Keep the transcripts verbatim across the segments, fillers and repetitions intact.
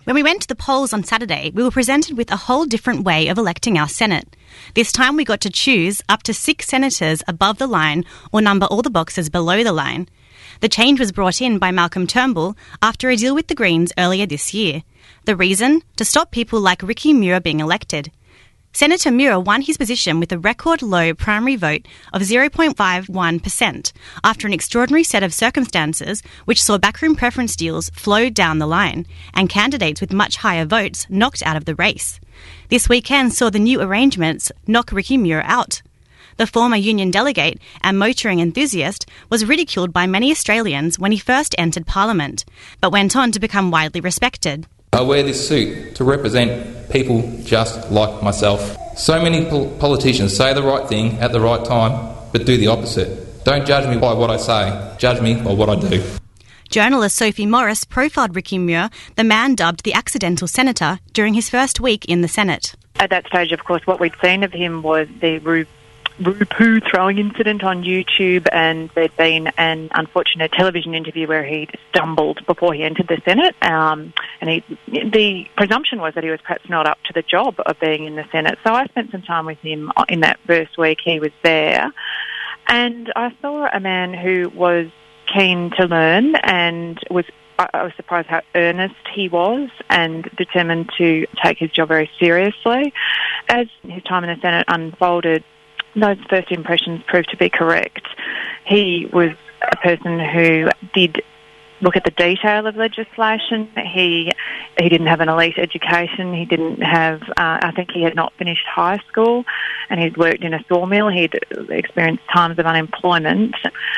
When we went to the polls on Saturday, we were presented with a whole different way of electing our Senate. This time we got to choose up to six senators above the line or number all the boxes below the line. The change was brought in by Malcolm Turnbull after a deal with the Greens earlier this year. The reason? To stop people like Ricky Muir being elected. Senator Muir won his position with a record low primary vote of zero point five one percent after an extraordinary set of circumstances which saw backroom preference deals flow down the line and candidates with much higher votes knocked out of the race. This weekend saw the new arrangements knock Ricky Muir out. The former union delegate and motoring enthusiast was ridiculed by many Australians when he first entered Parliament, but went on to become widely respected. I wear this suit to represent people just like myself. So many pol- politicians say the right thing at the right time, but do the opposite. Don't judge me by what I say, judge me by what I do. Journalist Sophie Morris profiled Ricky Muir, the man dubbed the accidental senator, during his first week in the Senate. At that stage, of course, what we'd seen of him was the Ru- Ru-poo throwing incident on YouTube, and there'd been an unfortunate television interview where he'd stumbled before he entered the Senate, um, and he, the presumption was that he was perhaps not up to the job of being in the Senate. So I spent some time with him in that first week he was there, and I saw a man who was keen to learn and was I was surprised how earnest he was and determined to take his job very seriously. As his time in the Senate unfolded, those first impressions proved to be correct. He was a person who did look at the detail of legislation. He he didn't have an elite education. He didn't have, uh, I think he had not finished high school, and he'd worked in a sawmill. He'd experienced times of unemployment.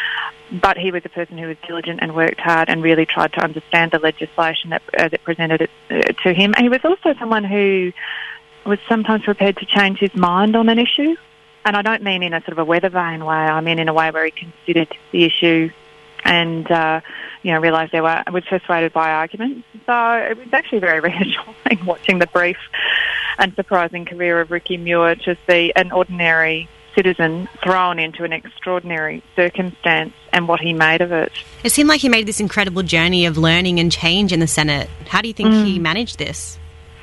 But he was a person who was diligent and worked hard and really tried to understand the legislation that, uh, that presented it uh, to him. And he was also someone who was sometimes prepared to change his mind on an issue. And I don't mean in a sort of a weather vane way. I mean in a way where he considered the issue and, uh, you know, realised there were, was persuaded by arguments. So it was actually very reassuring watching the brief and surprising career of Ricky Muir to see an ordinary citizen thrown into an extraordinary circumstance and what he made of it. It seemed like he made this incredible journey of learning and change in the Senate. How do you think mm. he managed this?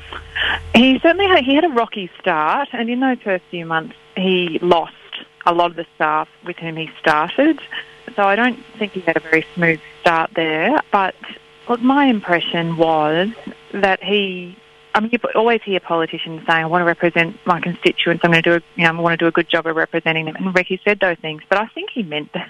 He certainly had, he had a rocky start, and in those first few months he lost a lot of the staff with whom he started. So I don't think he had a very smooth start there. But look, my impression was that he, I mean, you always hear politicians saying, I want to represent my constituents, I'm going to do a, you know, I want to do a good job of representing them. And Ricky said those things, but I think he meant that.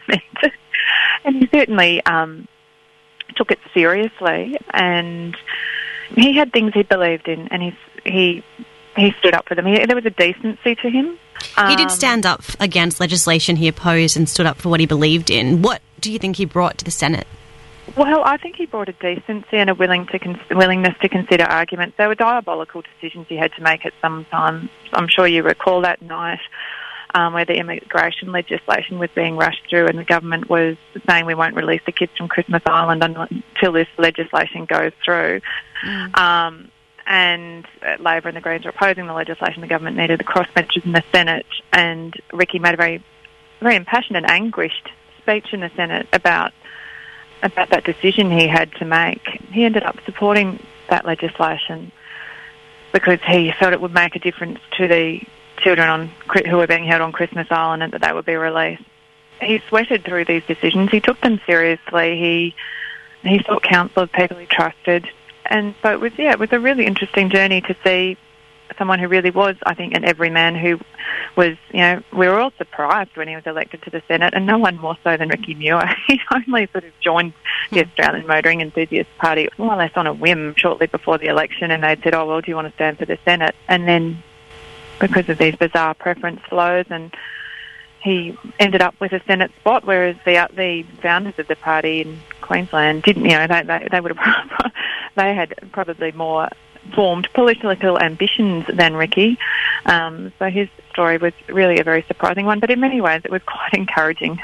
And he certainly um, took it seriously, and he had things he believed in, and he he he stood up for them. He, there was a decency to him. Um, he did stand up against legislation he opposed and stood up for what he believed in. What do you think he brought to the Senate? Well, I think he brought a decency and a willing to con- willingness to consider arguments. There were diabolical decisions he had to make at some time. I'm sure you recall that night um, where the immigration legislation was being rushed through and the government was saying we won't release the kids from Christmas Island until this legislation goes through. Mm. Um, and Labor and the Greens were opposing the legislation. The government needed the crossbenchers in the Senate, and Ricky made a very, very impassioned and anguished speech in the Senate about about that decision he had to make. He ended up supporting that legislation because he felt it would make a difference to the children on who were being held on Christmas Island and that they would be released. He sweated through these decisions. He took them seriously. He he sought counsel of people he trusted. And so it was, yeah, it was a really interesting journey to see someone who really was, I think, an everyman who was, you know, we were all surprised when he was elected to the Senate, and no one more so than Ricky Muir. He only sort of joined the Australian Motoring Enthusiast Party more or less on a whim shortly before the election, and they'd said, oh, well, do you want to stand for the Senate? And then because of these bizarre preference flows, and he ended up with a Senate spot, whereas the the founders of the party in Queensland didn't, you know, they, they, they would have, they had probably more formed political ambitions than Ricky. Um, so his story was really a very surprising one, but in many ways it was quite encouraging.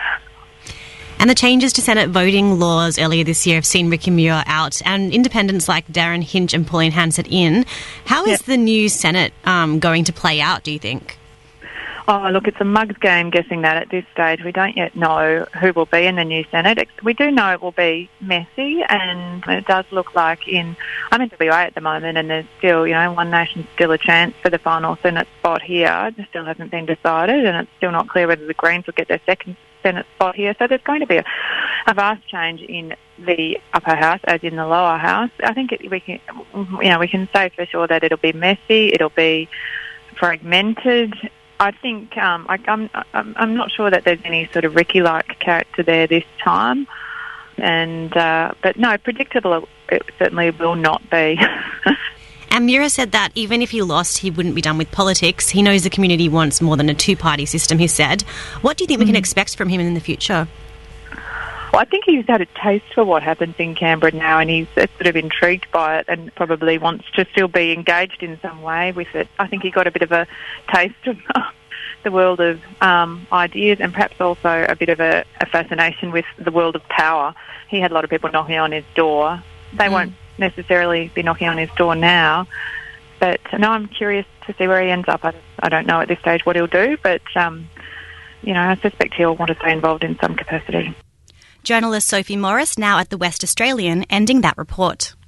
And the changes to Senate voting laws earlier this year have seen Ricky Muir out and independents like Darren Hinch and Pauline Hansett in. How is yep. the new Senate um, going to play out, do you think? Oh, look, it's a mug's game guessing that at this stage. We don't yet know who will be in the new Senate. We do know it will be messy, and it does look like in, I'm in W A at the moment, and there's still, you know, One Nation's still a chance for the final Senate spot here. It still hasn't been decided, and it's still not clear whether the Greens will get their second Senate spot here. So there's going to be a, a vast change in the upper house, as in the lower house. I think it, we can, you know, we can say for sure that it'll be messy, it'll be fragmented. I think um, I, I'm, I'm I'm not sure that there's any sort of Ricky-like character there this time, and uh, but no, predictable it certainly will not be. And Mura said that even if he lost, he wouldn't be done with politics. He knows the community wants more than a two-party system, he said. What do you think mm-hmm. we can expect from him in the future? Well, I think he's had a taste for what happens in Canberra now, and he's sort of intrigued by it and probably wants to still be engaged in some way with it. I think he got a bit of a taste of the world of um, ideas, and perhaps also a bit of a, a fascination with the world of power. He had a lot of people knocking on his door. They mm. won't necessarily be knocking on his door now, but no, I'm curious to see where he ends up. I, I don't know at this stage what he'll do, but um, you know, I suspect he'll want to stay involved in some capacity. Journalist Sophie Morris, now at the West Australian, ending that report.